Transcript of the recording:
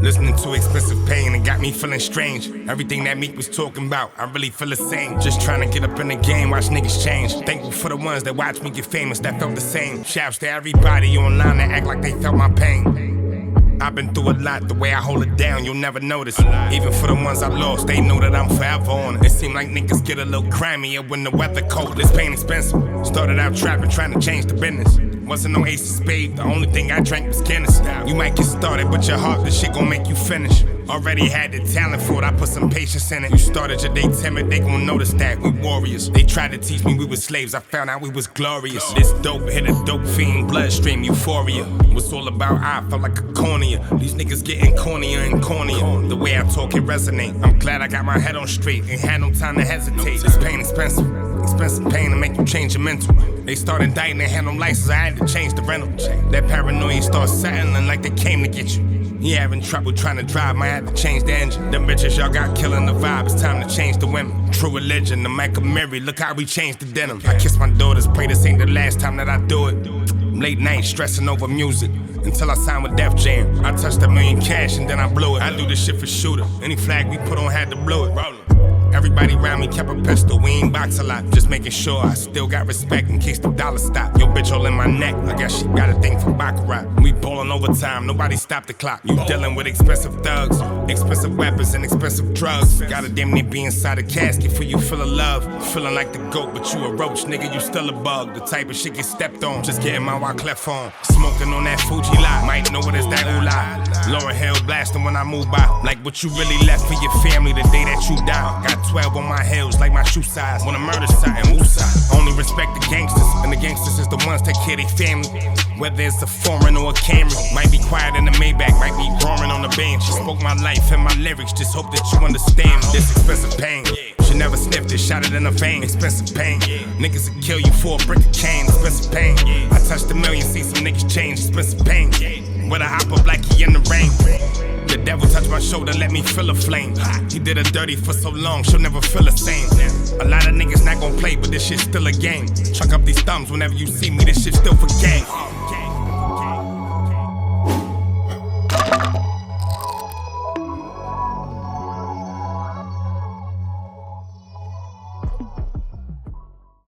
Listening to Expensive Pain, it got me feeling strange. Everything that Meek was talking about, I really feel the same. Just trying to get up in the game, watch niggas change. Thankful for the ones that watched me get famous, that felt the same. Shouts to everybody online that act like they felt my pain. I've been through a lot, the way I hold it down, you'll never notice. Even for the ones I lost, they know that I'm forever on. It seem like niggas get a little grimier when the weather cold. This pain expensive. Started out trapping, trying to change the business. Wasn't no ace of spade, the only thing I drank was Guinness. You might get started, but your heart, this shit gon' make you finish. Already had the talent for it, I put some patience in it. You started your day timid, they gon' notice that we warriors. They tried to teach me we were slaves, I found out we was glorious. This dope hit a dope fiend, bloodstream, euphoria. What's all about, I felt like a cornea. These niggas getting cornier and cornier. The way I talk, it resonate. I'm glad I got my head on straight, ain't had no time to hesitate. This pain expensive, expensive pain to make you change your mental. They start indicting, they had no license, I had to change the rental. That paranoia starts settling like they came to get you. He having trouble trying to drive, might have to change the engine. Them bitches y'all got killing the vibe, it's time to change the women. True religion, the Michael Mary, look how we changed the denim. I kiss my daughters, pray this ain't the last time that I do it. Late night stressing over music until I signed with Def Jam. I touched $1 million cash and then I blew it. I do this shit for shooter. Any flag we put on had to blow it. Everybody around me kept a pistol, we ain't box a lot. Just making sure I still got respect in case the dollar stop. Yo, bitch all in my neck, I guess she got a thing for Baccarat. We ballin' overtime, nobody stop the clock. You dealing with expensive thugs, expensive weapons and expensive drugs. Gotta damn near be inside a casket for you full of love. Feeling like the goat, but you a roach, nigga, you still a bug. The type of shit get stepped on, just getting my Wyclef on. Smoking on that Fuji lot, might know what it's that ooh-la. Lauryn Hill blasting when I move by. Like what you really left for your family the day that you die. Got 12 on my heels like my shoe size. Wanna murder something, woosah. Only respect the gangsters, and the gangsters is the ones that care their family. Whether it's a foreign or a Camry, might be quiet in the Maybach, might be roaring on the bench. Spoke my life and my lyrics, just hope that you understand this expensive pain. She never sniffed it, shot it in the vein. Expensive pain. Niggas will kill you for a brick of cane. Expensive pain. I touched $1 million, see some niggas change. Expensive pain. With a hop up like he in the rain. The devil touched my shoulder, let me feel a flame. He did her dirty for so long, she'll never feel the same. A lot of niggas not gon' play, but this shit's still a game. Chuck up these thumbs whenever you see me, this shit still for game.